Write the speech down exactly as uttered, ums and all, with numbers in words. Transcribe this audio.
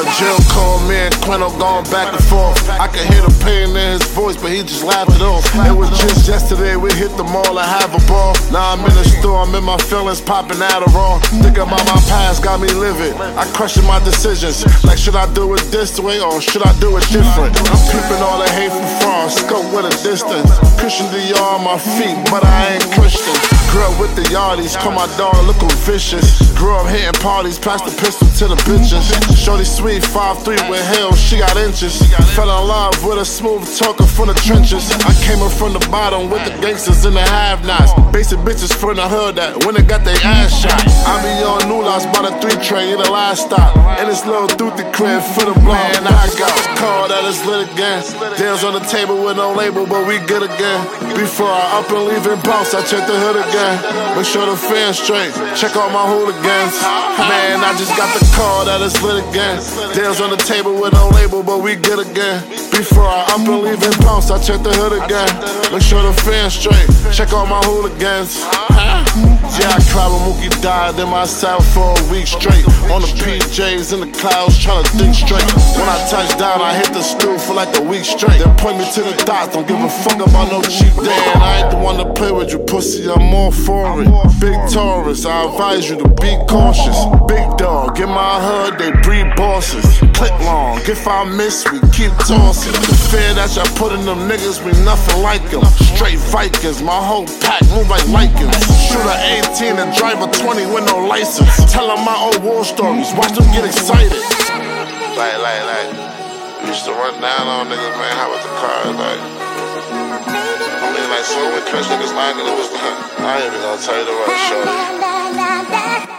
Jill called me and Quino going back and forth. I could hear the pain in his voice, but he just laughed it off. It was just yesterday we hit the mall and have a ball. Now I'm in the store, I'm in my feelings, popping Adderall. Thinking about my past got me livid. I question my decisions, like should I do it this way or should I do it different? I'm peeping all the hate from far, scope with a distance. Christian Dior on my feet, but I ain't Christian. Grew up with the yardies, call my dog lookin' vicious. Grew up hitting parties, passed the pistol to the bitches. Shorty sweet, five three with heels, she got inches. Fell in love with a smooth talker from the trenches. I came up from the bottom with the gangsters and the have-nots. Basic bitches from the hood that when they got their ass shot. I be on new lots by the three tray in the last stop. And this little duty crib for the blind. I got call that it's lit again. Deals on the table with no label, but we good again. Before I up and leave and bounce, I check the hood again. Make sure the fans straight, check all my hooligans. Man, I just got the call that it's lit again. Deals on the table with no label, but we good again. Before I up and leave and bounce, I check the hood again. Make sure the fans straight, check all my hooligans. Yeah, I cried when Mookie died in my cell for a week straight. On the P Js in the clouds, tryna think straight. When I touch down, I hit the stool for like a week straight. Then point me to the dots, don't give a fuck about no cheap day. And I ain't the one to play with you, pussy, I'm all for it. Big Taurus, I advise you to be cautious. Big dog, in my hood, they breed bosses. Click long, if I miss, we keep tossing. The fear that y'all put in them niggas, we nothing like them. Straight Vikings, my whole pack move like Lycans. Shoot a eighteen and drive a twenty with no license. Tell them my old war stories, watch them get excited. Like, like, like, we used to run down on niggas, man, how was the car, like. I mean, like, so we catch niggas lying, and it was like, I ain't even gonna tell you the right shorty.